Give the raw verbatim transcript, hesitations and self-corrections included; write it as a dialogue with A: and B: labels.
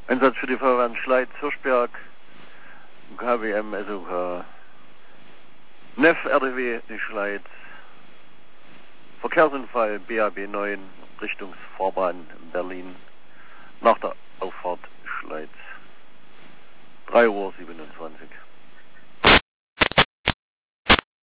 A: Einsatz für die Feuerwehren Schleiz, Hirschberg, K W M, S O K, N E F, R D W, die Schleiz, Verkehrsunfall B A B neun, Richtungsfahrbahn Berlin, nach der Auffahrt Schleiz, drei Uhr siebenundzwanzig.